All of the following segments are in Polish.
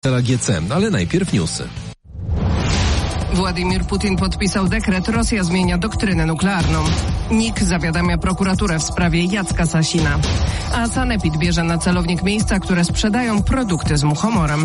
GC, ale najpierw newsy. Władimir Putin podpisał dekret, Rosja zmienia doktrynę nuklearną. NIK zawiadamia prokuraturę w sprawie Jacka Sasina. A Sanepid bierze na celownik miejsca, które sprzedają produkty z muchomorem.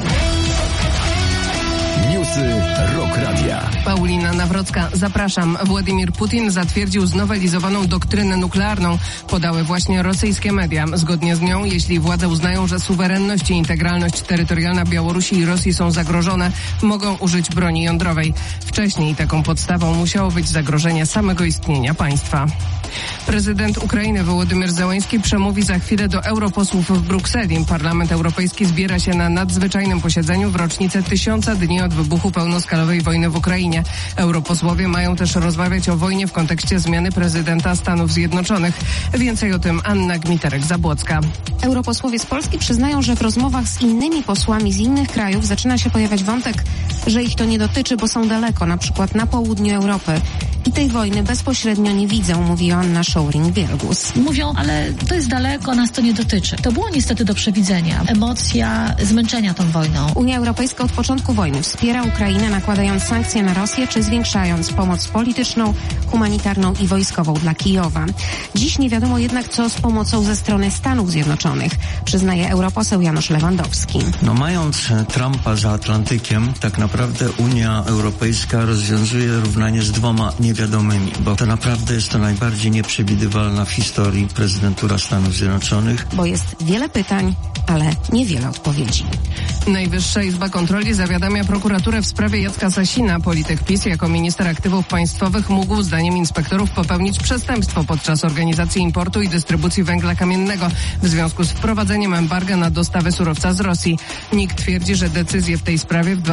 Newsy Rock Radia. Paulina Nawrocka, zapraszam. Władimir Putin zatwierdził znowelizowaną doktrynę nuklearną. Podały właśnie rosyjskie media. Zgodnie z nią, jeśli władze uznają, że suwerenność i integralność terytorialna Białorusi i Rosji są zagrożone, mogą użyć broni jądrowej. Wcześniej taką podstawą musiało być zagrożenie samego istnienia państwa. Prezydent Ukrainy Wołodymyr Zełenski przemówi za chwilę do europosłów w Brukseli. Parlament Europejski zbiera się na nadzwyczajnym posiedzeniu w rocznicę 1000 dni od wybuchu pełnoskalowej wojny w Ukrainie. Europosłowie mają też rozmawiać o wojnie w kontekście zmiany prezydenta Stanów Zjednoczonych. Więcej o tym Anna Gmiterek-Zabłocka. Europosłowie z Polski przyznają, że w rozmowach z innymi posłami z innych krajów zaczyna się pojawiać wątek, że ich to nie dotyczy, bo są daleko, na przykład na południu Europy. I tej wojny bezpośrednio nie widzą, mówi Anna Schouring-Wielgus. Mówią, ale to jest daleko, nas to nie dotyczy. To było niestety do przewidzenia. Emocja zmęczenia tą wojną. Unia Europejska od początku wojny wspiera Ukrainę, nakładając sankcje na Rosję, czy zwiększając pomoc polityczną, humanitarną i wojskową dla Kijowa. Dziś nie wiadomo jednak, co z pomocą ze strony Stanów Zjednoczonych, przyznaje europoseł Janusz Lewandowski. Mając Trumpa za Atlantykiem, tak naprawdę Unia Europejska rozwiązuje równanie z dwoma niewiadomymi, bo to naprawdę jest to najbardziej nieprzewidywalna w historii prezydentura Stanów Zjednoczonych. Bo jest wiele pytań, ale niewiele odpowiedzi. Najwyższa Izba Kontroli zawiadamia prokuraturę w sprawie Jacka Sasina. Polityk PiS jako minister aktywów państwowych mógł zdaniem inspektorów popełnić przestępstwo podczas organizacji importu i dystrybucji węgla kamiennego w związku z wprowadzeniem embarga na dostawy surowca z Rosji. NIK twierdzi, że decyzje w tej sprawie w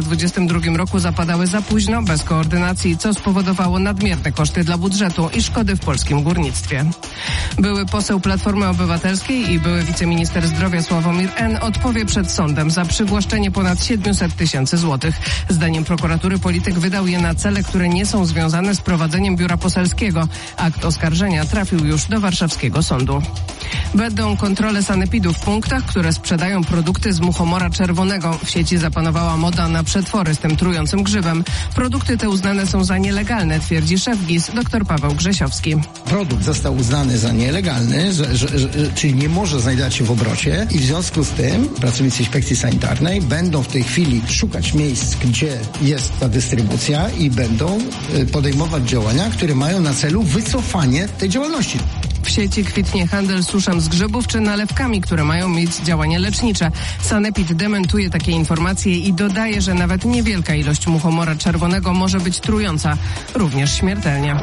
2022 roku zapadały za późno, bez koordynacji, co spowodowało nadmierne koszty dla budżetu i szkody w polskim górnictwie. Były poseł Platformy Obywatelskiej i były wiceminister zdrowia Sławomir N. odpowie przed sądem za przywłaszczenie ponad 700 000 złotych. Zdaniem prokuratury polityk wydał je na cele, które nie są związane z prowadzeniem biura poselskiego. Akt oskarżenia trafił już do warszawskiego sądu. Będą kontrole sanepidu w punktach, które sprzedają produkty z muchomora czerwonego. W sieci zapanowała moda na przetwory z tym trującym grzybem. Produkty te uznane są za nielegalne, twierdzi szef GIS dr Paweł Grzesiowski. Produkt został uznany za nielegalny, czyli nie może znajdować się w obrocie i w związku z tym pracownicy inspekcji sanitarnej będą w tej chwili szukać miejsc, gdzie jest ta dystrybucja i będą podejmować działania, które mają na celu wycofanie tej działalności. W sieci kwitnie handel suszem z grzybów czy nalewkami, które mają mieć działanie lecznicze. Sanepid dementuje takie informacje i dodaje, że nawet niewielka ilość muchomora czerwonego może być trująca, również śmiertelnie.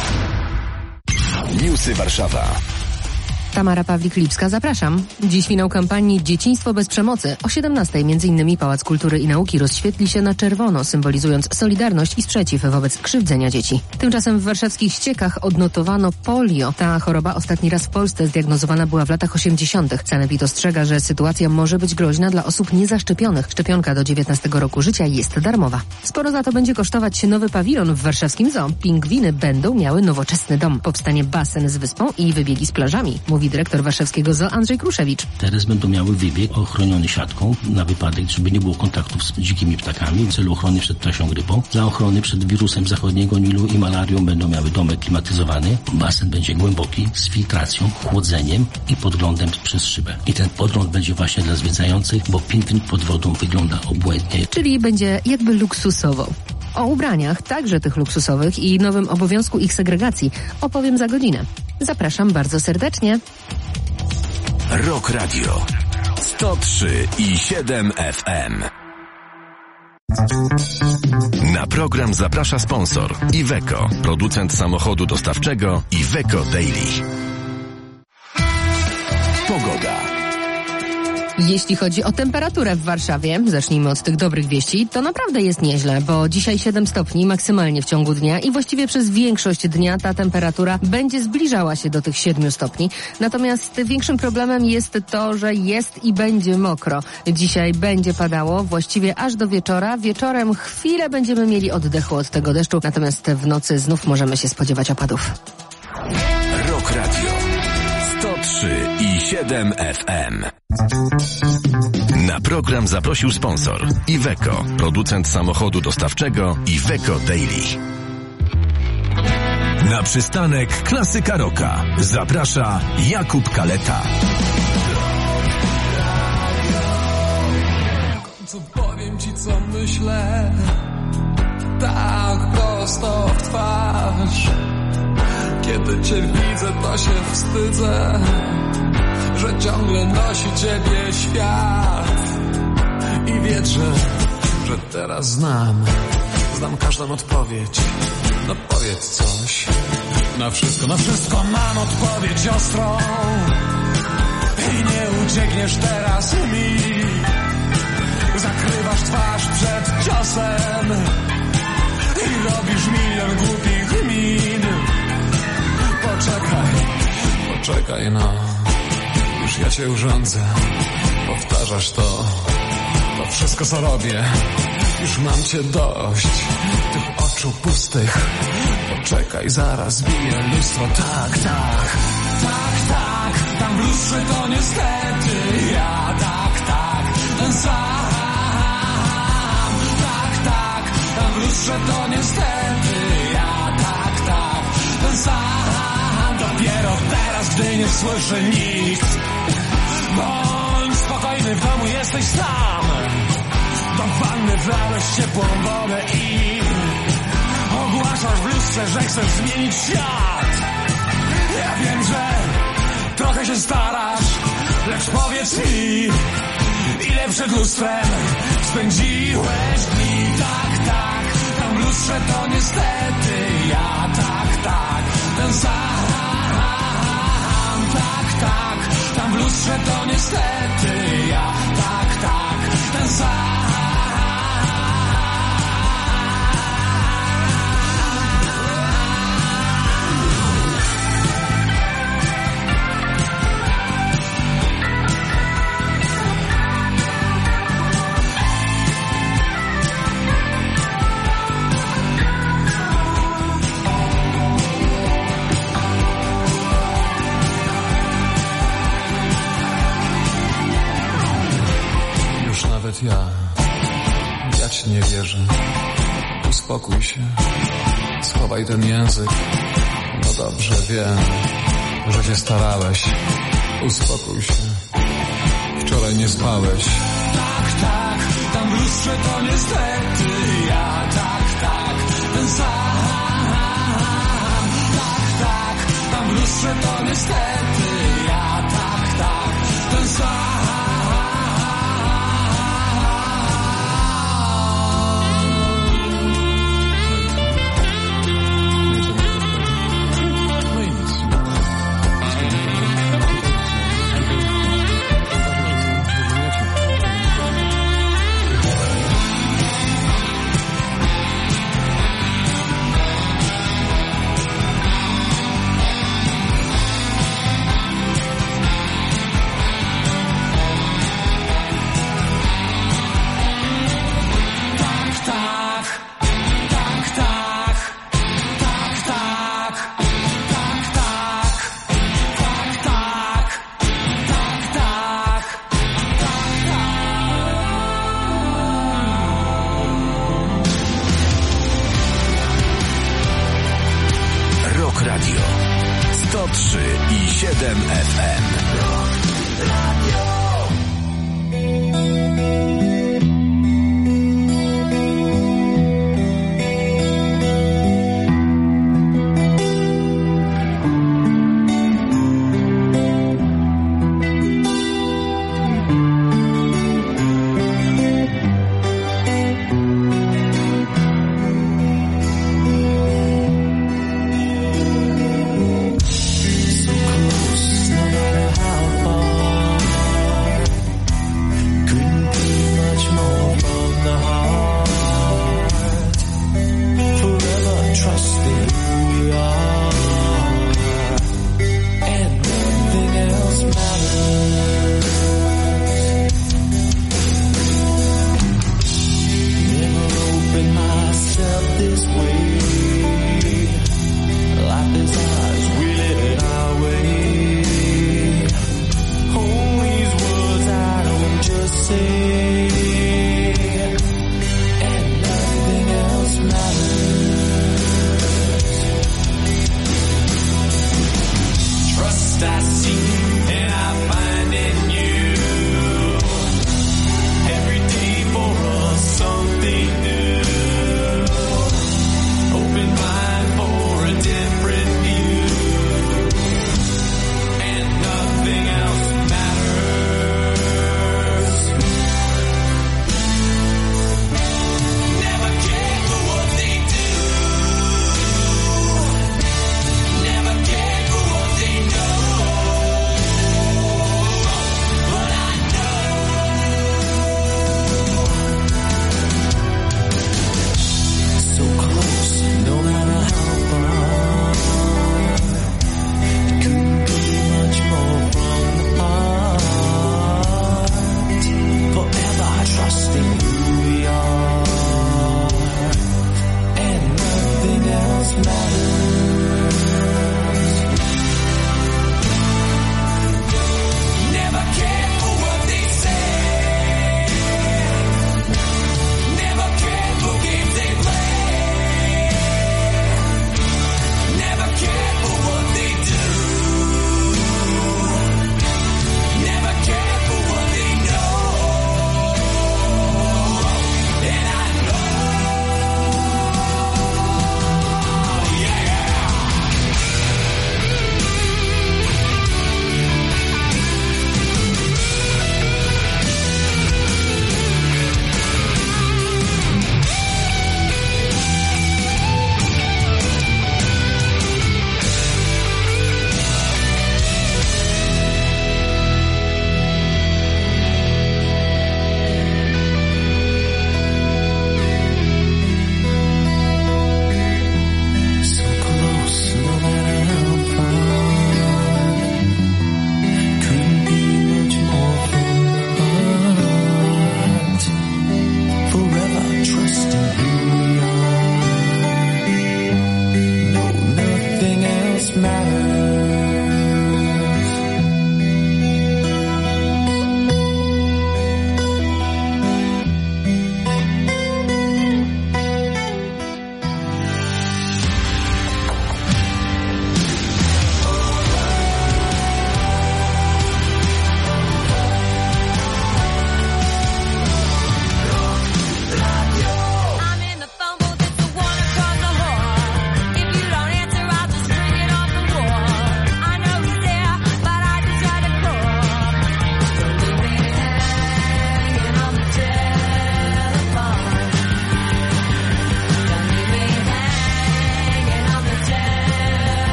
Newsy Warszawa. Tamara Pawlik-Lipska, zapraszam. Dziś finał kampanii Dzieciństwo bez przemocy. O 17:00 m.in. Pałac Kultury i Nauki rozświetli się na czerwono, symbolizując solidarność i sprzeciw wobec krzywdzenia dzieci. Tymczasem w warszawskich Ściekach odnotowano polio. Ta choroba ostatni raz w Polsce zdiagnozowana była w latach 80. Sanepid ostrzega, że sytuacja może być groźna dla osób niezaszczepionych. Szczepionka do 19 roku życia jest darmowa. Sporo za to będzie kosztować nowy pawilon w warszawskim zoo. Pingwiny będą miały nowoczesny dom. Powstanie basen z wyspą i wybiegi z plażami, mówi dyrektor warszawskiego zoo Andrzej Kruszewicz. Teraz będą miały wybieg ochroniony siatką na wypadek, żeby nie było kontaktów z dzikimi ptakami w celu ochrony przed ptasią grypą. Dla ochrony przed wirusem zachodniego Nilu i malarią będą miały domek klimatyzowany. Basen będzie głęboki, z filtracją, chłodzeniem i podglądem przez szybę. I ten podgląd będzie właśnie dla zwiedzających, bo pingwin pod wodą wygląda obłędnie. Czyli będzie jakby luksusowo. O ubraniach, także tych luksusowych i nowym obowiązku ich segregacji opowiem za godzinę. Zapraszam bardzo serdecznie. Rock Radio 103,7 FM. Na program zaprasza sponsor Iveco, producent samochodu dostawczego Iveco Daily. Pogoda. Jeśli chodzi o temperaturę w Warszawie, zacznijmy od tych dobrych wieści, to naprawdę jest nieźle, bo dzisiaj 7 stopni maksymalnie w ciągu dnia i właściwie przez większość dnia ta temperatura będzie zbliżała się do tych 7 stopni. Natomiast większym problemem jest to, że jest i będzie mokro. Dzisiaj będzie padało właściwie aż do wieczora. Wieczorem chwilę będziemy mieli oddechu od tego deszczu, natomiast w nocy znów możemy się spodziewać opadów. Rock Radio 103,7 FM. Na program zaprosił sponsor Iveco, producent samochodu dostawczego Iveco Daily. Na przystanek Klasyka Rocka zaprasza Jakub Kaleta. W końcu powiem ci, co myślę, tak prosto w twarz. Kiedy cię widzę, to się wstydzę, że ciągle nosi ciebie świat. I wierzę, że teraz znam każdą odpowiedź. No powiedz coś. Na wszystko mam odpowiedź ostrą. I nie uciekniesz teraz mi. Zakrywasz twarz przed ciosem i robisz milion głupich min. Poczekaj, no. Już ja cię urządzę. Powtarzasz to wszystko, co robię. Już mam cię dość tych oczu pustych. Poczekaj, zaraz biję lustro. Tak, tam w lustrze to niestety ja. Tak, ten sam. Tak, tam w lustrze to niestety ja. Tak, ten sam. Dopiero teraz, gdy nie słyszy nikt. Bądź spokojny, w domu jesteś sam. Do wanny wlałeś ciepłą wodę i ogłaszasz w lustrze, że chcesz zmienić świat. Ja wiem, że trochę się starasz, lecz powiedz mi, ile przed lustrem spędziłeś dni. Tak, tam w lustrze to niestety ja. Tak, ten sam. Tak, tam w lustrze to niestety ja. Tak, ten sam. Ja ci nie wierzę. Uspokój się. Schowaj ten język. No dobrze, wiem, że się starałeś. Uspokój się. Wczoraj nie spałeś. Tak, tam w lustrze to niestety ja. Tak, ten sam. Tak, tam w lustrze to niestety ja. Tak, ten sam. Radio 103,7 FM. So close, never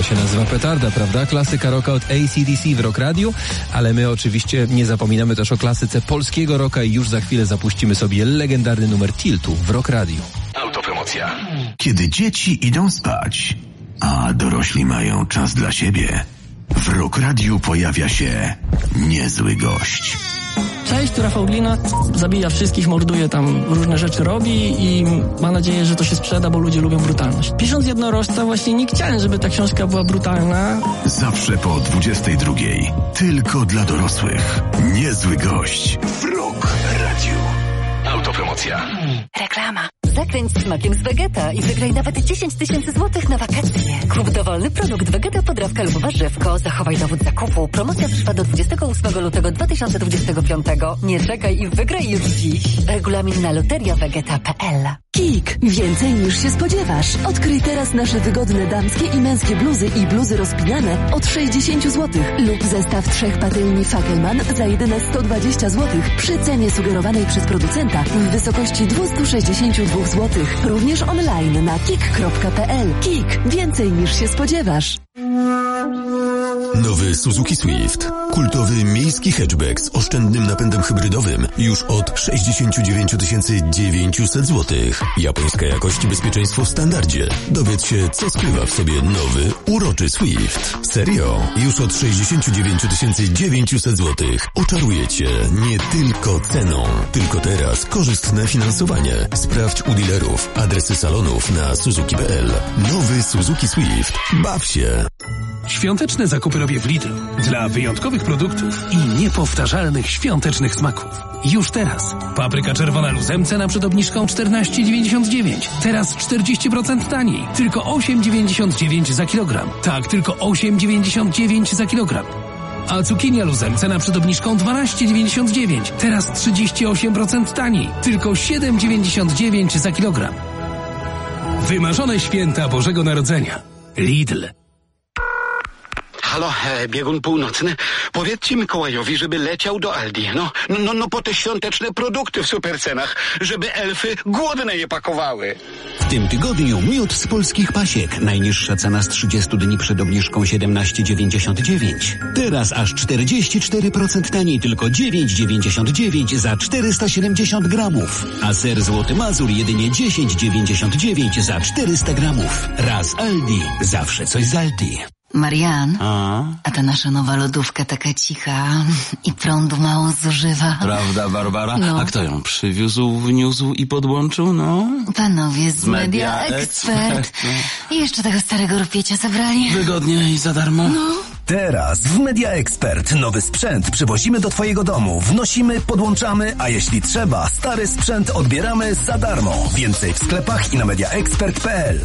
się nazywa petarda, prawda? Klasyka rocka od AC/DC w Rock Radio, ale my oczywiście nie zapominamy też o klasyce polskiego rocka i już za chwilę zapuścimy sobie legendarny numer Tiltu w Rock Radio. Autopromocja. Kiedy dzieci idą spać, a dorośli mają czas dla siebie, w Rock Radiu pojawia się niezły gość. Cześć, tu Rafał Glina, zabija wszystkich, morduje tam, różne rzeczy robi i ma nadzieję, że to się sprzeda, bo ludzie lubią brutalność. Pisząc Jednorożca właśnie nie chciałem, żeby ta książka była brutalna. Zawsze po 22:00. Tylko dla dorosłych. Niezły gość w Rock Radiu. Autopromocja. Reklama. Zakręć smakiem z Vegeta i wygraj nawet 10 000 złotych na wakacje. Kup dowolny produkt Vegeta, podrawka lub warzywko. Zachowaj dowód zakupu. Promocja trwa do 28 lutego 2025. Nie czekaj i wygraj już dziś. Regulamin na loteriavegeta.pl. KIK. Więcej niż się spodziewasz. Odkryj teraz nasze wygodne damskie i męskie bluzy i bluzy rozpinane od 60 zł lub zestaw 3 patelni Fackelmann za jedyne 120 zł przy cenie sugerowanej przez producenta w wysokości 262 zł. Również online na kik.pl. KIK. Więcej niż się spodziewasz. Nowy Suzuki Swift. Kultowy miejski hatchback z oszczędnym napędem hybrydowym już od 69 900 zł. Japońska jakość i bezpieczeństwo w standardzie. Dowiedz się, co skrywa w sobie nowy, uroczy Swift. Serio? Już od 69 900 zł. Oczaruje Cię nie tylko ceną. Tylko teraz korzystne finansowanie. Sprawdź u dealerów. Adresy salonów na suzuki.pl. Nowy Suzuki Swift. Baw się. Świąteczne zakupy robię w Lidlu. Dla wyjątkowych produktów i niepowtarzalnych świątecznych smaków. Już teraz. Papryka czerwona Luzem, cena przed obniżką 14,99. Teraz 40% taniej. Tylko 8,99 za kilogram. Tak, tylko 8,99 za kilogram. A cukinia Luzem, cena przed obniżką 12,99. Teraz 38% taniej. Tylko 7,99 za kilogram. Wymarzone święta Bożego Narodzenia. Lidl. Halo, biegun północny. Powiedzcie Mikołajowi, żeby leciał do Aldi. No po te świąteczne produkty w supercenach, żeby elfy głodne je pakowały. W tym tygodniu miód z polskich pasiek. Najniższa cena z 30 dni przed obniżką 17,99. Teraz aż 44% taniej, tylko 9,99 za 470 gramów. A ser Złoty Mazur jedynie 10,99 za 400 gramów. Raz Aldi, zawsze coś z Aldi. Marian, a ta nasza nowa lodówka taka cicha i prądu mało zużywa. Prawda, Barbara? No. A kto ją przywiózł, wniósł i podłączył, no? Panowie z Media Expert. I jeszcze tego starego rupiecia zabrali. Wygodnie i za darmo. No. Teraz w Media Expert nowy sprzęt przywozimy do Twojego domu, wnosimy, podłączamy, a jeśli trzeba, stary sprzęt odbieramy za darmo. Więcej w sklepach i na mediaexpert.pl.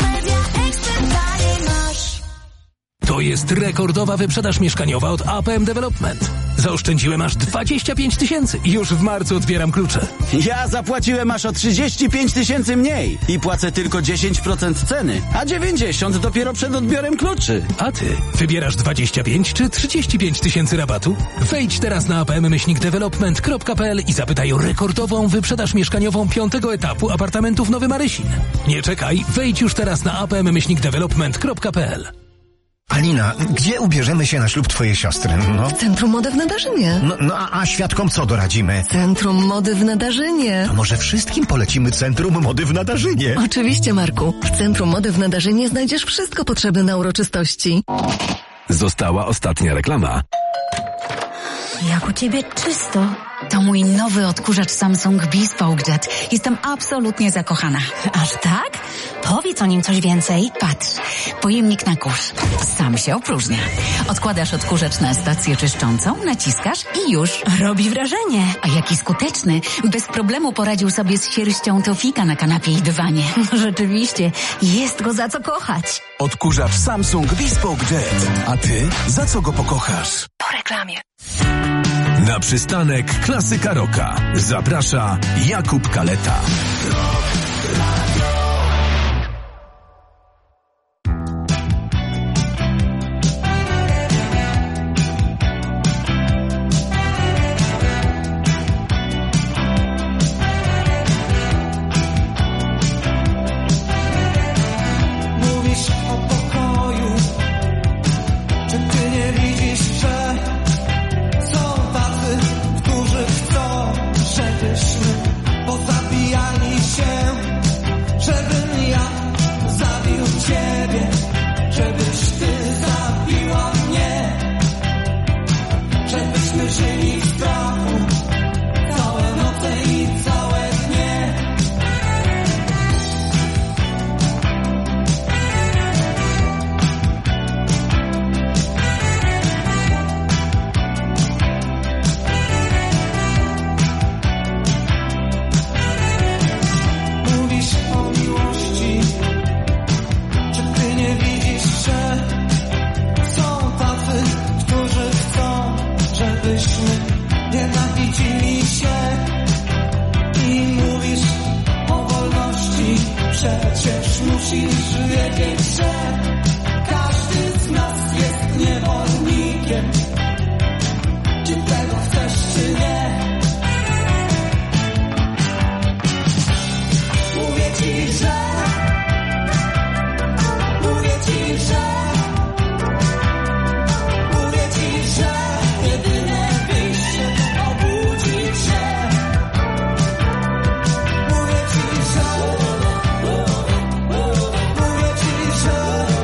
To jest rekordowa wyprzedaż mieszkaniowa od APM Development. Zaoszczędziłem aż 25 000 i już w marcu odbieram klucze. Ja zapłaciłem aż o 35 000 mniej i płacę tylko 10% ceny, a 90 dopiero przed odbiorem kluczy. A ty wybierasz 25 czy 35 000 rabatu? Wejdź teraz na apm-development.pl i zapytaj o rekordową wyprzedaż mieszkaniową 5. etapu apartamentów Nowy Marysin. Nie czekaj, wejdź już teraz na apm-development.pl. Alina, gdzie ubierzemy się na ślub twojej siostry? No. W Centrum Mody w Nadarzynie. A świadkom co doradzimy? Centrum Mody w Nadarzynie. To może wszystkim polecimy Centrum Mody w Nadarzynie? Oczywiście, Marku. W Centrum Mody w Nadarzynie znajdziesz wszystko potrzebne na uroczystości. Została ostatnia reklama. Jak u ciebie czysto. To mój nowy odkurzacz Samsung Bespoke Jet. Jestem absolutnie zakochana. Aż tak? Powiedz o nim coś więcej. Patrz, pojemnik na kurz. Sam się opróżnia. Odkładasz odkurzacz na stację czyszczącą, naciskasz i już. Robi wrażenie. A jaki skuteczny. Bez problemu poradził sobie z sierścią Teofika na kanapie i dywanie. Rzeczywiście, jest go za co kochać. Odkurzacz Samsung Bespoke Jet. A ty za co go pokochasz? Po reklamie. Na przystanek Klasyka Rocka zaprasza Jakub Kaleta. Mówisz o pokoju, Baliśmy ziemi strachu, całe noce i całe dnie. Mówisz o miłości, czy ty nie widzisz, że są tacy, którzy chcą, żebyśmy nienawidzili się. I mówisz o wolności, przecież musisz wiedzieć, że każdy z nas jest niewolnikiem. Czy tego chcesz, czy nie? Mówię ci, że jedynie wyjście to obudzić się. Mówię ci, że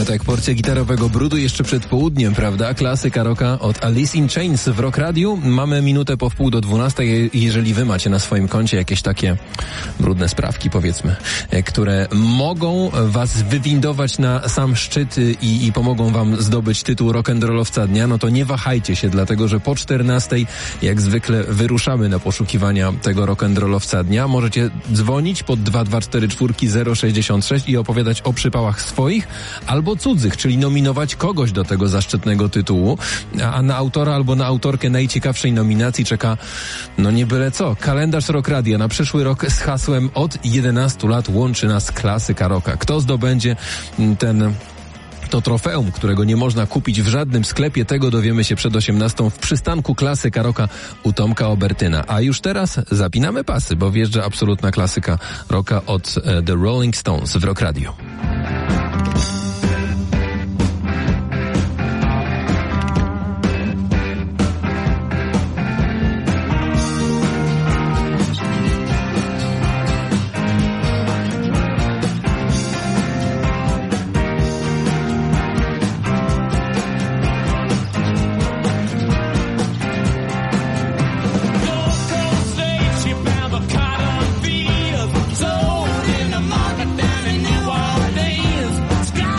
Tak, porcja gitarowego brudu jeszcze przed południem, prawda? Klasyka rocka od Alice in Chains w Rock Radio. Mamy minutę po 11:30. Jeżeli wy macie na swoim koncie jakieś takie brudne sprawki, powiedzmy, które mogą was wywindować na sam szczyt i pomogą wam zdobyć tytuł rock'n'rollowca dnia, no to nie wahajcie się, dlatego że po 14:00 jak zwykle wyruszamy na poszukiwania tego rock'n'rollowca dnia. Możecie dzwonić pod 2244 066 i opowiadać o przypałach swoich albo cudzych, czyli nominować kogoś do tego zaszczytnego tytułu, a na autora albo na autorkę najciekawszej nominacji czeka, no nie byle co, kalendarz Rock Radia na przyszły rok z hasłem od 11 lat łączy nas klasyka rocka. Kto zdobędzie to trofeum, którego nie można kupić w żadnym sklepie, tego dowiemy się przed 18:00 w przystanku Klasyka Rocka u Tomka Obertyna. A już teraz zapinamy pasy, bo wjeżdża absolutna klasyka rocka od The Rolling Stones w Rock Radio. Sold in the market down in New Orleans. Sky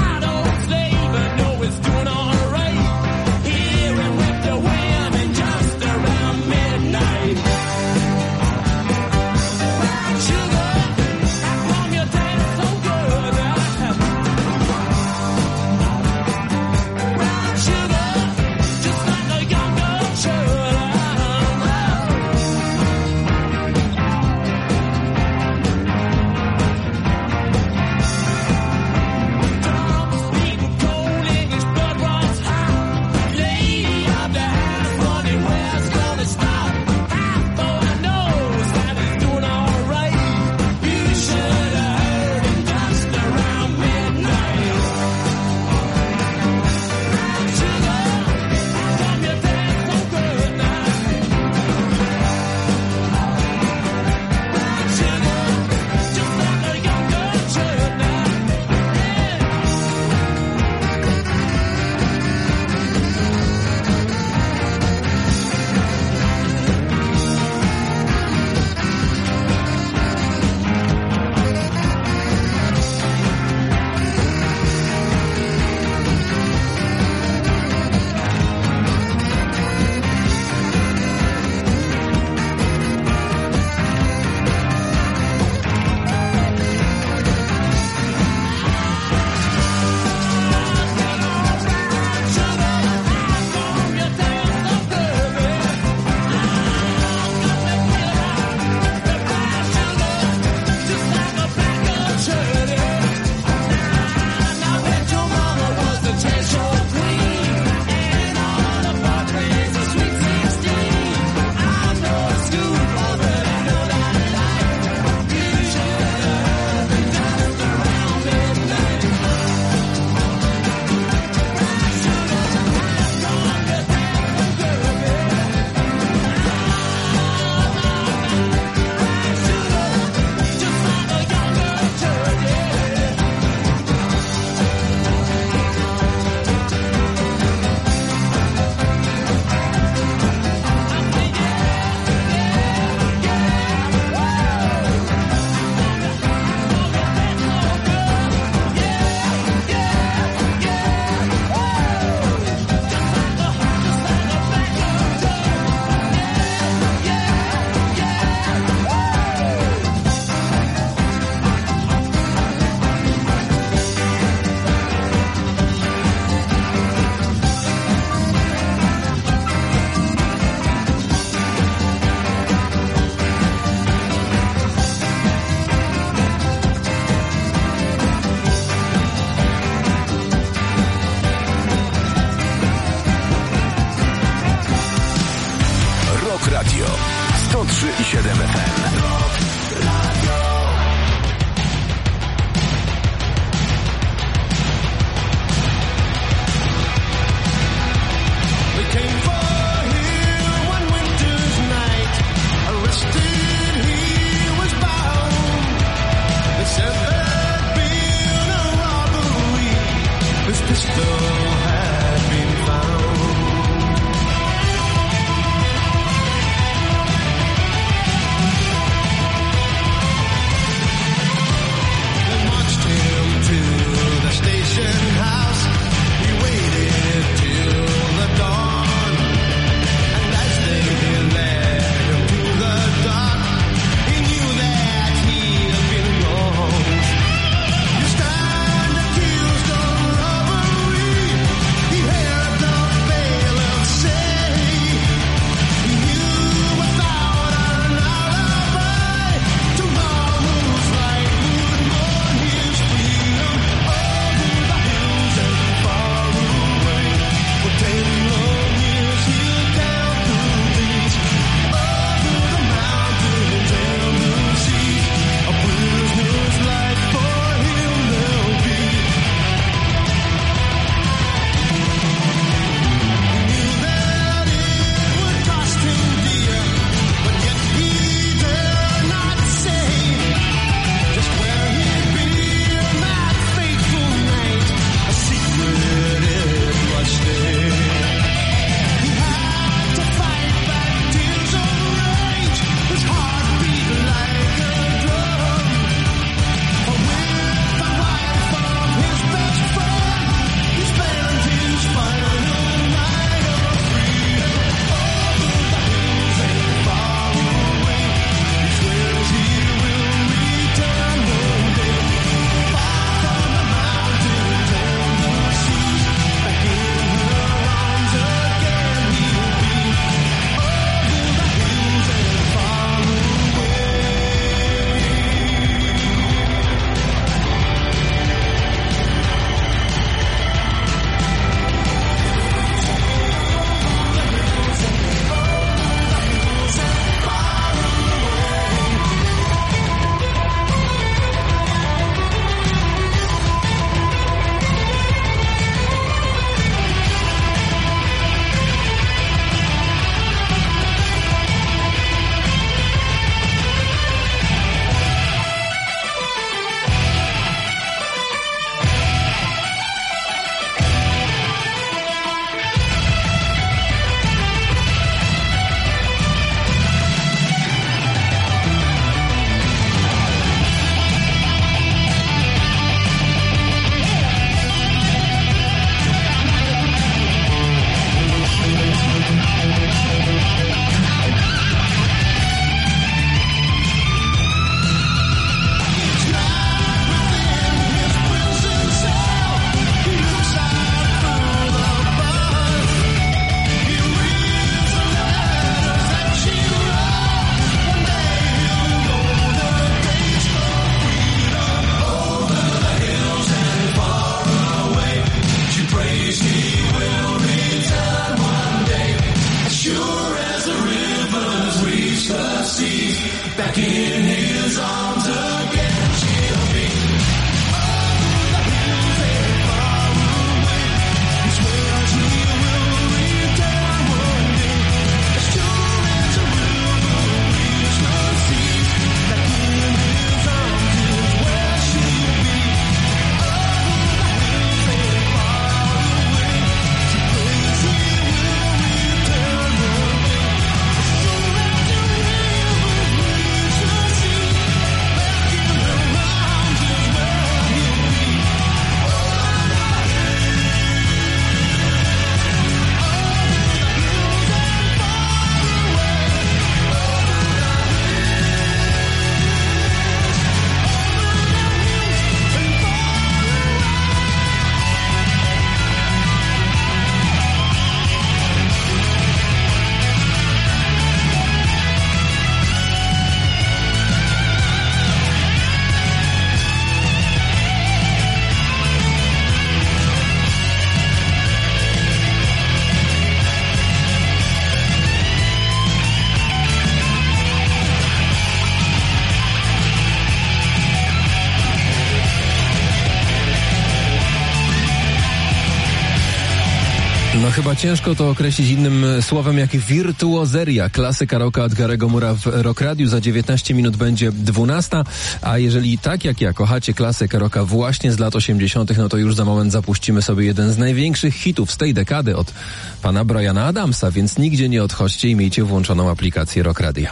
No chyba ciężko to określić innym słowem jak wirtuozeria. Klasyka rocka od Garego Moore'a w Rock Radiu. Za 19 minut będzie 12, a jeżeli tak jak ja kochacie klasykę rocka właśnie z lat 80., no to już za moment zapuścimy sobie jeden z największych hitów z tej dekady od pana Briana Adamsa, więc nigdzie nie odchodźcie i miejcie włączoną aplikację Rock Radia.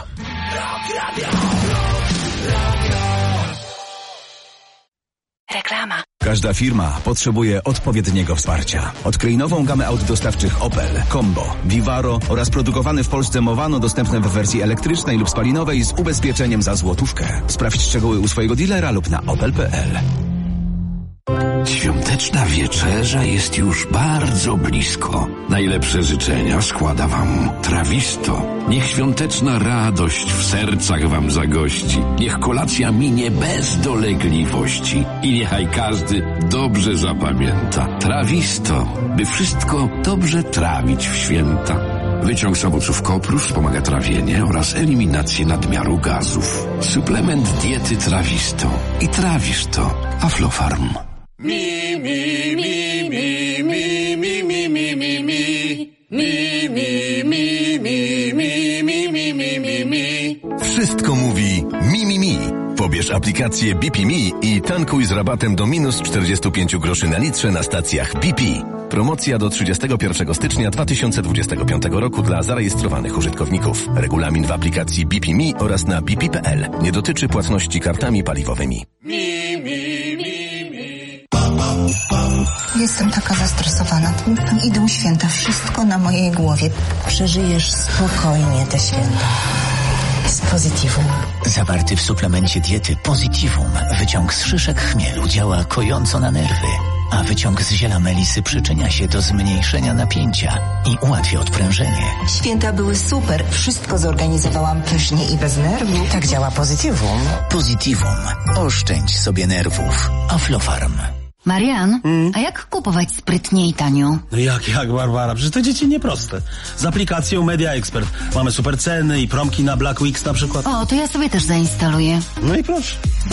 Reklama. Każda firma potrzebuje odpowiedniego wsparcia. Odkryj nową gamę aut dostawczych Opel, Combo, Vivaro oraz produkowany w Polsce Movano dostępne w wersji elektrycznej lub spalinowej z ubezpieczeniem za złotówkę. Sprawdź szczegóły u swojego dealera lub na opel.pl. Świąteczna wieczerza jest już bardzo blisko. Najlepsze życzenia składa wam Trawisto. Niech świąteczna radość w sercach wam zagości. Niech kolacja minie bez dolegliwości. I niechaj każdy dobrze zapamięta. Trawisto, by wszystko dobrze trawić w święta. Wyciąg z owoców kopru wspomaga trawienie oraz eliminację nadmiaru gazów. Suplement diety Trawisto. I trawisz to. Aflofarm. Mi, mi, mi, mi, mi, mi, mi, mi, mi, mi. Mi, mi, mi, mi, mi, mi, mi, mi, mi, mi. Wszystko mówi mi. Pobierz aplikację BP Me i tankuj z rabatem do minus 45 groszy na litrze na stacjach BP. Promocja do 31 stycznia 2025 roku dla zarejestrowanych użytkowników. Regulamin w aplikacji BP Me oraz na bp.pl. Nie dotyczy płatności kartami paliwowymi. Jestem taka zestresowana. Idą święta, wszystko na mojej głowie. Przeżyjesz spokojnie te święta. Z Positivum. Zawarty w suplemencie diety Positivum wyciąg z szyszek chmielu działa kojąco na nerwy, a wyciąg z ziela melisy przyczynia się do zmniejszenia napięcia i ułatwia odprężenie. Święta były super. Wszystko zorganizowałam pysznie i bez nerwów. Tak działa Positivum. Positivum. Oszczędź sobie nerwów. Aflofarm. Marian, a jak kupować sprytnie i tanio? No jak, Barbara? Przecież to dzieci nieproste. Z aplikacją Media Expert mamy super ceny i promki na Black Weeks na przykład. O, to ja sobie też zainstaluję. No i proszę.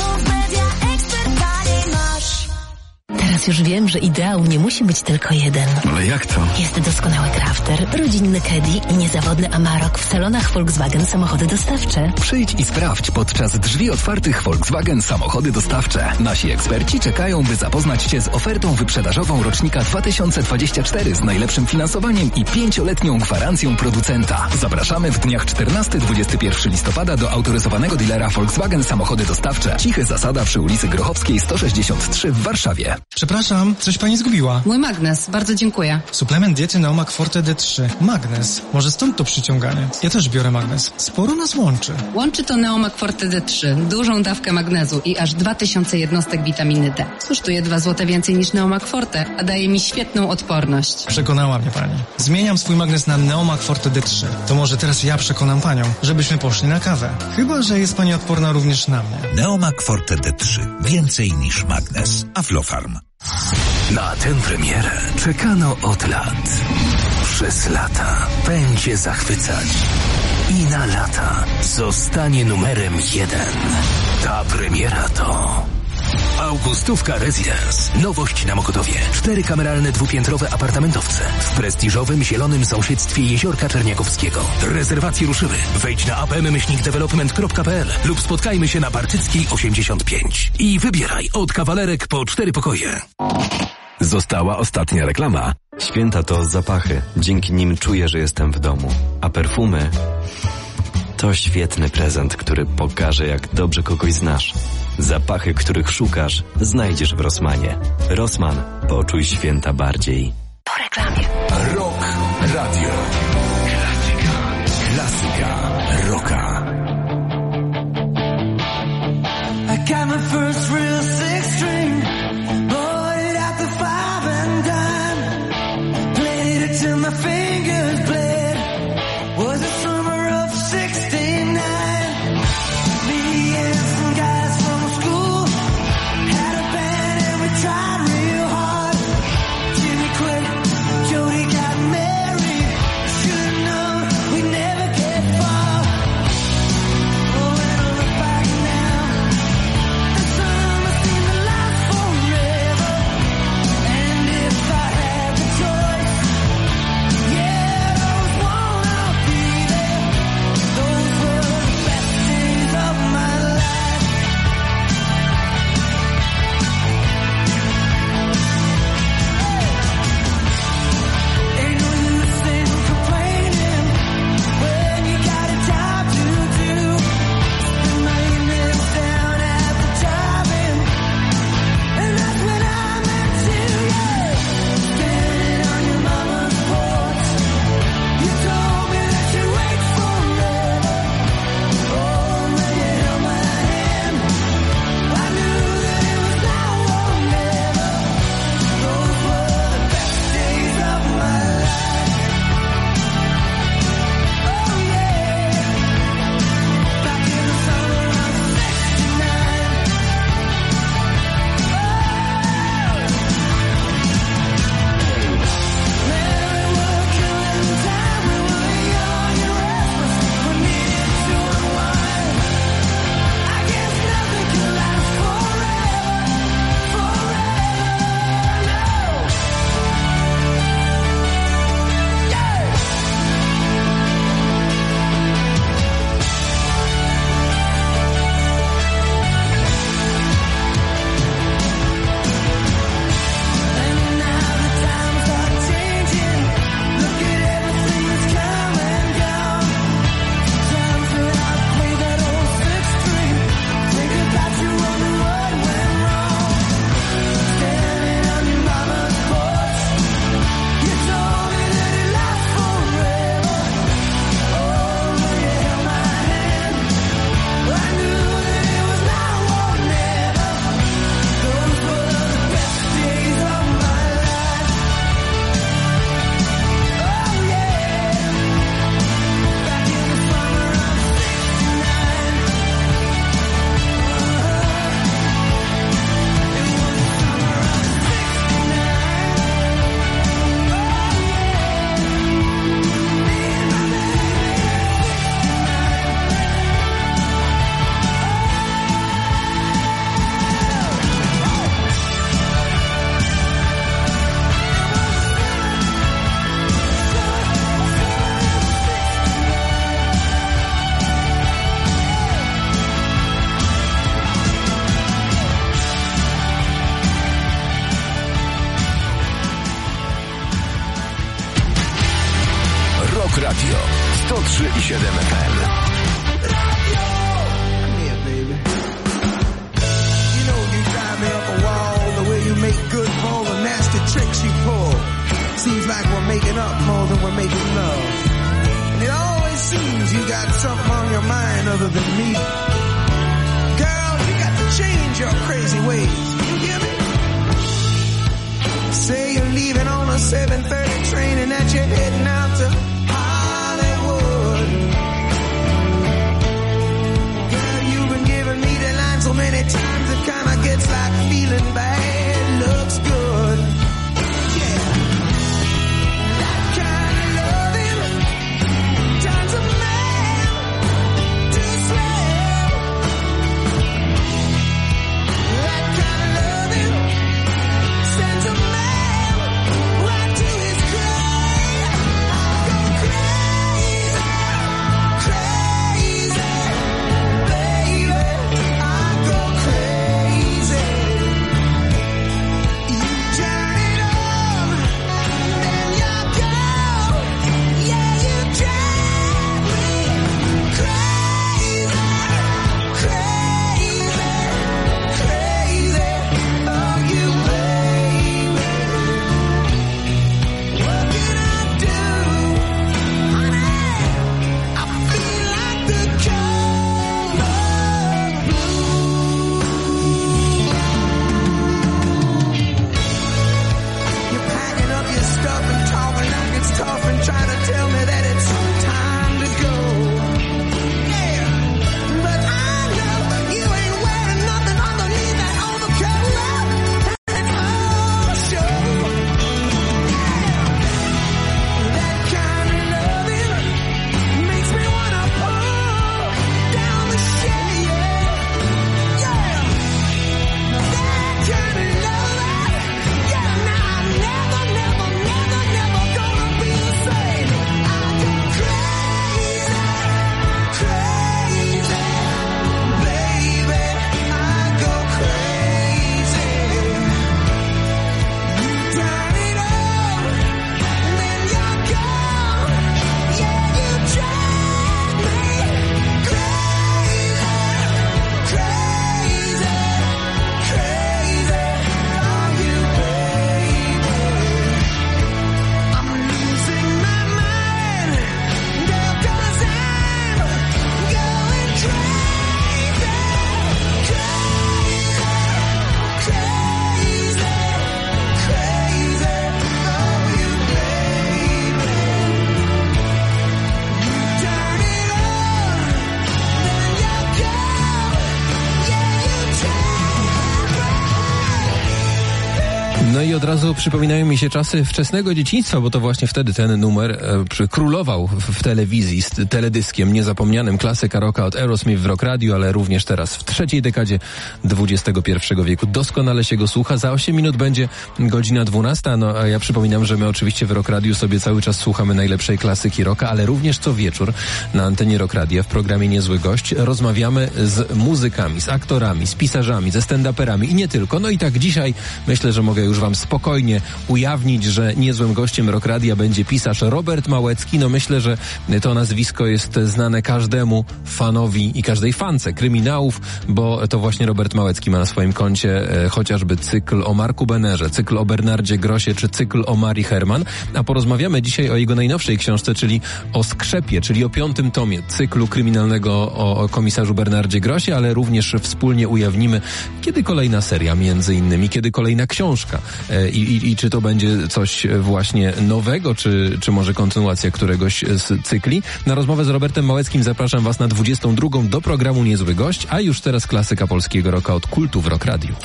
Teraz już wiem, że ideał nie musi być tylko jeden. Ale jak to? Jest doskonały crafter, rodzinny Caddy i niezawodny Amarok w salonach Volkswagen Samochody Dostawcze. Przyjdź i sprawdź podczas drzwi otwartych Volkswagen Samochody Dostawcze. Nasi eksperci czekają, by zapoznać się z ofertą wyprzedażową rocznika 2024 z najlepszym finansowaniem i 5-letnią gwarancją producenta. Zapraszamy w dniach 14-21 listopada do autoryzowanego dealera Volkswagen Samochody Dostawcze. Cichy Zasada przy ulicy Grochowskiej 163 w Warszawie. Przepraszam, coś pani zgubiła. Mój magnes, bardzo dziękuję. Suplement diety Neomak Forte D3. Magnes. Może stąd to przyciąganie. Ja też biorę magnes. Sporo nas łączy. Łączy to Neomak Forte D3, dużą dawkę magnezu i aż 2000 jednostek witaminy D. Kosztuje 2 zł więcej niż Neomak Forte, a daje mi świetną odporność. Przekonała mnie pani. Zmieniam swój magnes na Neomak Forte D3. To może teraz ja przekonam panią, żebyśmy poszli na kawę. Chyba że jest pani odporna również na mnie. Neomak Forte D3. Więcej niż magnes. Aflofarm. Na tę premierę czekano od lat. Przez lata będzie zachwycać. I na lata zostanie numerem 1. Ta premiera to Augustówka Residence. Nowość na Mokotowie. 4-kameralne dwupiętrowe apartamentowce w prestiżowym zielonym sąsiedztwie Jeziorka Czerniakowskiego. Rezerwacje ruszyły. Wejdź na apm-development.pl lub spotkajmy się na Partyckiej 85. I wybieraj od kawalerek po 4 pokoje. Została ostatnia reklama. Święta to zapachy. Dzięki nim czuję, że jestem w domu. A perfumy to świetny prezent, który pokaże, jak dobrze kogoś znasz. Zapachy, których szukasz, znajdziesz w Rossmanie. Rossmann. Poczuj święta bardziej. Po reklamie. Rock Radio. Klasyka rocka. I got my first real 6-string, bought it at the 5 and dime, played it till my fingers bled, was the summer of 69, me and some guys from school, had a band and we tried real hard, Jimmy quit 103,7 FM. Make good for all the nasty tricks you pull. Seems like we're making up more than we're making love. And it always seems you got something on your mind other than me. Girl, you got to change your crazy ways. You hear me? Say you're leaving on a 7:30 train and that you're heading out to Hollywood. Girl, you've been giving me the line so many times it kinda gets like feeling bad. Looks good. Yeah. That kind of loving turns a man to a slave. That kind of loving sends a man right to his grave. I go crazy, crazy, baby. I go crazy. No i od razu przypominają mi się czasy wczesnego dzieciństwa, bo to właśnie wtedy ten numer królował w telewizji z teledyskiem niezapomnianym, klasyka rocka od Aerosmith w Rock Radio, ale również teraz w trzeciej dekadzie XXI wieku. Doskonale się go słucha. Za 8 minut będzie godzina 12, no a ja przypominam, że my oczywiście w Rock Radio sobie cały czas słuchamy najlepszej klasyki rocka, ale również co wieczór na antenie Rock Radio w programie Niezły Gość rozmawiamy z muzykami, z aktorami, z pisarzami, ze stand-uperami i nie tylko. No i tak dzisiaj myślę, że mogę już wam spokojnie ujawnić, że niezłym gościem Rock Radia będzie pisarz Robert Małecki. No myślę, że to nazwisko jest znane każdemu fanowi i każdej fance kryminałów, bo to właśnie Robert Małecki ma na swoim koncie chociażby cykl o Marku Benerze, cykl o Bernardzie Grossie czy cykl o Marii Herman. A porozmawiamy dzisiaj o jego najnowszej książce, czyli o Skrzepie, czyli o 5. tomie cyklu kryminalnego o komisarzu Bernardzie Grossie, ale również wspólnie ujawnimy, kiedy kolejna seria między innymi, kiedy kolejna książka i czy to będzie coś właśnie nowego, czy może kontynuacja któregoś z cykli. Na rozmowę z Robertem Małeckim zapraszam was na 22 do programu Niezły Gość, a już teraz klasyka polskiego rocka od Kultu w Rock Radiu.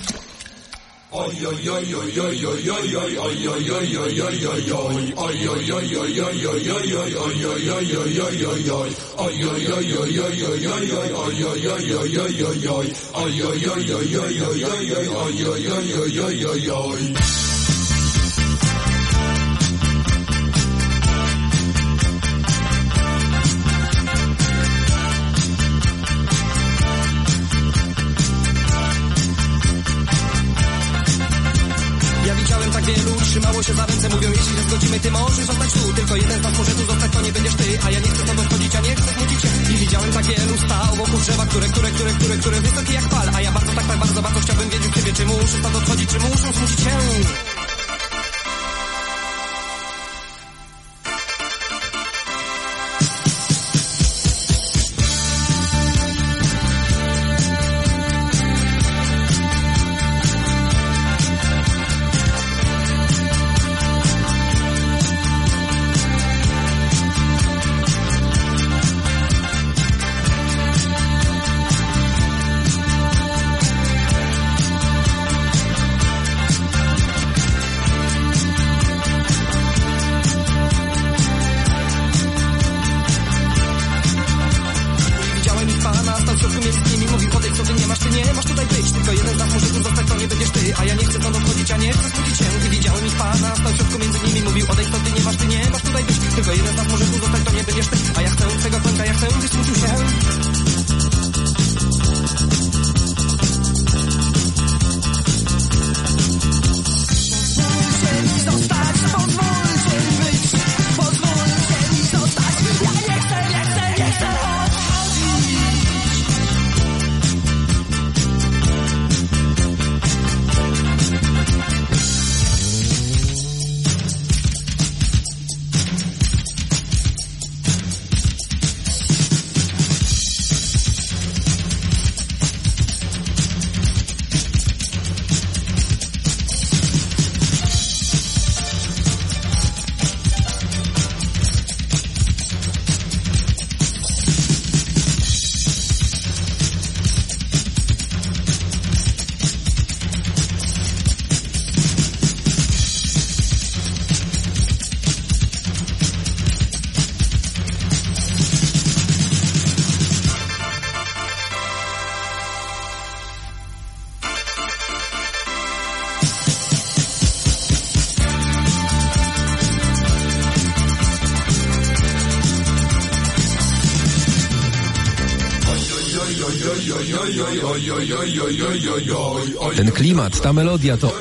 Ja widziałem takie wielu trzymało się za ręce, mówią, jeśli się zgodzimy, ty możesz zostać tu. Tylko jeden z nas może tu zostać, to nie będziesz ty. A ja nie chcę stąd odchodzić, a nie chcę smucić się. I widziałem takie stał wokół drzewa, które wysokie jak fal. A ja bardzo, tak bardzo chciałbym wiedzieć ciebie, czy muszę stąd odchodzić, czy muszę smucić się. Ten klimat, ta melodia to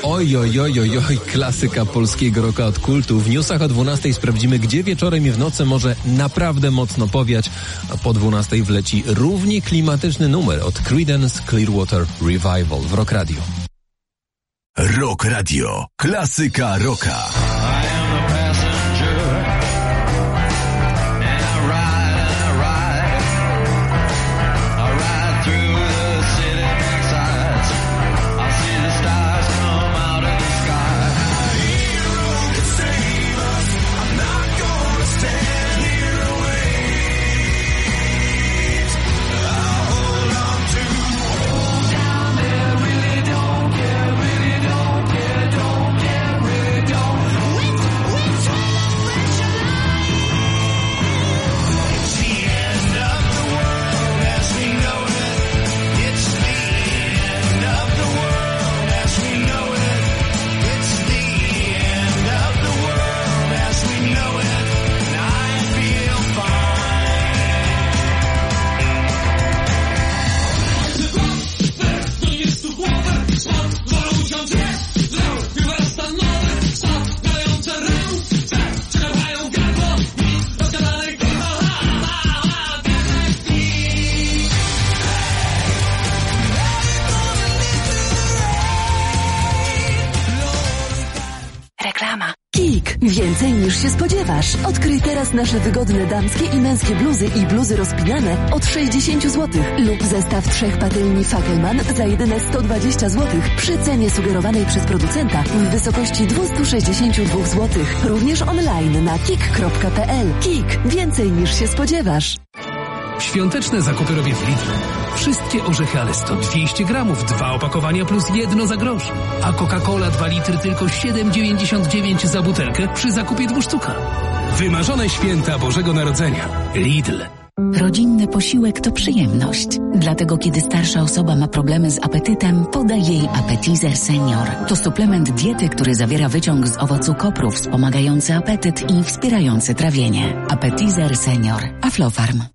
oj, klasyka polskiego rocka od kultu. W newsach o 12 sprawdzimy, gdzie wieczorem i w nocy może naprawdę mocno powiać, a po 12 wleci równie klimatyczny numer od Creedence Clearwater Revival w Rock Radio. Rock Radio. Klasyka rocka. Więcej niż się spodziewasz. Odkryj teraz nasze wygodne damskie i męskie bluzy i bluzy rozpinane od 60 zł lub zestaw 3 patelni Fackelmann za jedyne 120 zł przy cenie sugerowanej przez producenta w wysokości 262 zł. Również online na kik.pl. Kik. Więcej niż się spodziewasz. Świąteczne zakupy robię w Lidlu. Wszystkie orzechy Alesto 200 gramów, 2 opakowania plus 1 za grosz. A Coca-Cola 2 litry tylko 7,99 za butelkę przy zakupie 2 sztuka. Wymarzone święta Bożego Narodzenia. Lidl. Rodzinny posiłek to przyjemność. Dlatego kiedy starsza osoba ma problemy z apetytem, podaj jej Appetizer Senior. To suplement diety, który zawiera wyciąg z owocu kopru wspomagający apetyt i wspierający trawienie. Appetizer Senior. Aflofarm.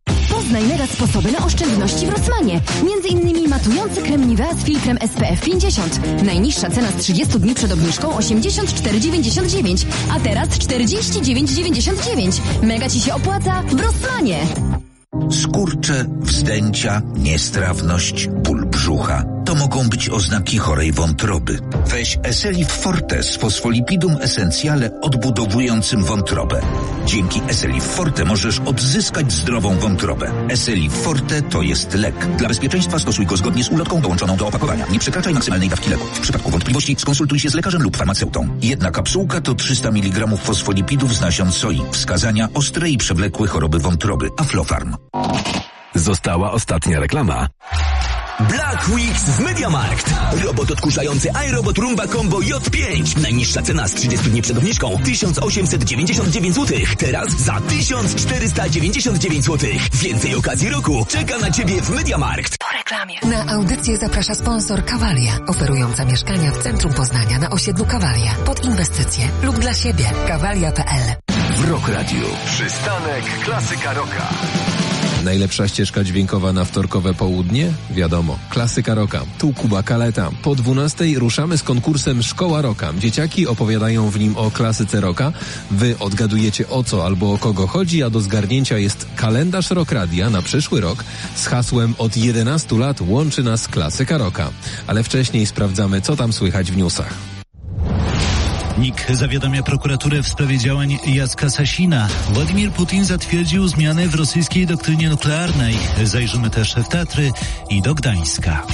Poznaj mega sposoby na oszczędności w Rossmanie. Między innymi matujący krem Nivea z filtrem SPF 50. Najniższa cena z 30 dni przed obniżką 84,99, a teraz 49,99. Mega Ci się opłaca w Rossmanie. Skurcze, wzdęcia, niestrawność, ból brzucha. To mogą być oznaki chorej wątroby. Weź Eselif Forte z fosfolipidum essentiale odbudowującym wątrobę. Dzięki Eselif Forte możesz odzyskać zdrową wątrobę. Eselif Forte to jest lek. Dla bezpieczeństwa stosuj go zgodnie z ulotką dołączoną do opakowania. Nie przekraczaj maksymalnej dawki leku. W przypadku wątpliwości skonsultuj się z lekarzem lub farmaceutą. Jedna kapsułka to 300 mg fosfolipidów z nasion soi. Wskazania: ostre i przewlekłe choroby wątroby. Aflofarm. Została ostatnia reklama. Black Weeks w MediaMarkt. Robot odkurzający iRobot Roomba Combo J5. Najniższa cena z 30 dni przed obniżką 1899 zł. Teraz za 1499 zł. Więcej okazji roku czeka na Ciebie w MediaMarkt. Po reklamie. Na audycję zaprasza sponsor Kawalia, oferująca mieszkania w centrum Poznania na osiedlu Kawalia. Pod inwestycje lub dla siebie. Kawalia.pl. W Rock Radio. Przystanek Klasyka Rocka. Najlepsza ścieżka dźwiękowa na wtorkowe południe? Wiadomo, Klasyka Rocka. Tu Kuba Kaleta. Po 12 ruszamy z konkursem Szkoła Rocka. Dzieciaki opowiadają w nim o klasyce rocka. Wy odgadujecie o co albo o kogo chodzi, a do zgarnięcia jest kalendarz Rock Radia na przyszły rok z hasłem od 11 lat łączy nas Klasyka Rocka. Ale wcześniej sprawdzamy, co tam słychać w newsach. NIK zawiadamia prokuraturę w sprawie działań Jacka Sasina. Władimir Putin zatwierdził zmiany w rosyjskiej doktrynie nuklearnej. Zajrzymy też w Tatry i do Gdańska.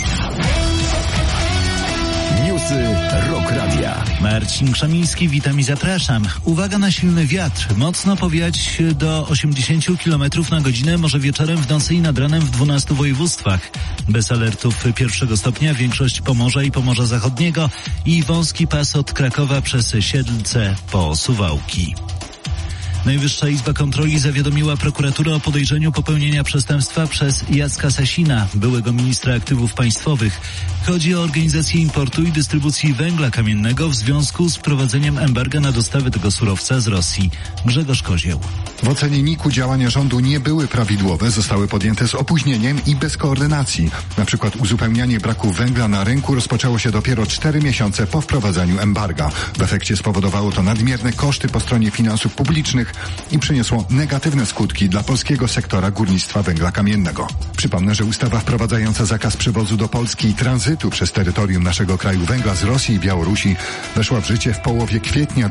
Newsy Rock Radia. Marcin Krzamiński, witam i zapraszam. Uwaga na silny wiatr. Mocno powiać do 80 km na godzinę, może wieczorem, w nocy i nad ranem w 12 województwach. Bez alertów pierwszego stopnia większość Pomorza i Pomorza Zachodniego i wąski pas od Krakowa przez Siedlce po Suwałki. Najwyższa Izba Kontroli zawiadomiła prokuraturę o podejrzeniu popełnienia przestępstwa przez Jacka Sasina, byłego ministra aktywów państwowych. Chodzi o organizację importu i dystrybucji węgla kamiennego w związku z wprowadzeniem embarga na dostawy tego surowca z Rosji. Grzegorz Kozieł. W ocenie NIK-u działania rządu nie były prawidłowe, zostały podjęte z opóźnieniem i bez koordynacji. Na przykład uzupełnianie braku węgla na rynku rozpoczęło się dopiero 4 miesiące po wprowadzeniu embarga. W efekcie spowodowało to nadmierne koszty po stronie finansów publicznych i przyniosło negatywne skutki dla polskiego sektora górnictwa węgla kamiennego. Przypomnę, że ustawa wprowadzająca zakaz przywozu do Polski i tranzytu przez terytorium naszego kraju węgla z Rosji i Białorusi weszła w życie w połowie kwietnia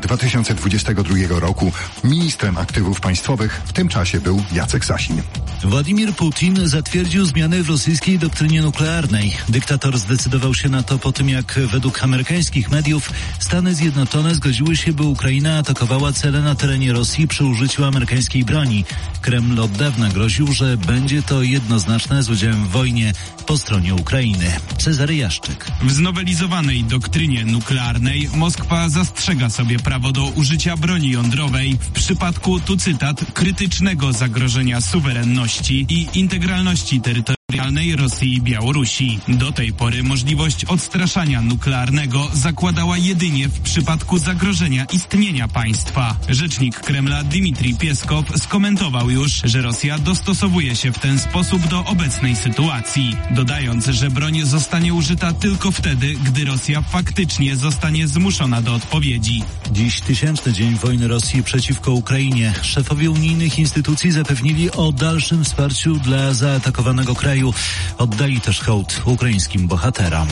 2022 roku. Ministrem aktywów państwowych w tym czasie był Jacek Sasin. Władimir Putin zatwierdził zmiany w rosyjskiej doktrynie nuklearnej. Dyktator zdecydował się na to po tym, jak według amerykańskich mediów Stany Zjednoczone zgodziły się, by Ukraina atakowała cele na terenie Rosji przy użyciu amerykańskiej broni. Kreml od dawna groził, że będzie to jednoznaczne z udziałem w wojnie po stronie Ukrainy. Cezary Jaszczyk. W znowelizowanej doktrynie nuklearnej Moskwa zastrzega sobie prawo do użycia broni jądrowej w przypadku, tu cytat, krytycznego zagrożenia suwerenności i integralności terytorialnej Rosji i Białorusi. Do tej pory możliwość odstraszania nuklearnego zakładała jedynie w przypadku zagrożenia istnienia państwa. Rzecznik Kremla Dmitrij Pieskow skomentował już, że Rosja dostosowuje się w ten sposób do obecnej sytuacji, dodając, że broń zostanie użyta tylko wtedy, gdy Rosja faktycznie zostanie zmuszona do odpowiedzi. Dziś 1000. dzień wojny Rosji przeciwko Ukrainie. Szefowie unijnych instytucji zapewnili o dalszym wsparciu dla zaatakowanego kraju. Oddali też hołd ukraińskim bohaterom.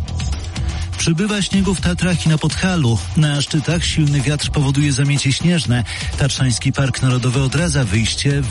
Przybywa śniegu w Tatrach i na Podhalu. Na szczytach silny wiatr powoduje zamiecie śnieżne. Tatrzański Park Narodowy odradza wyjście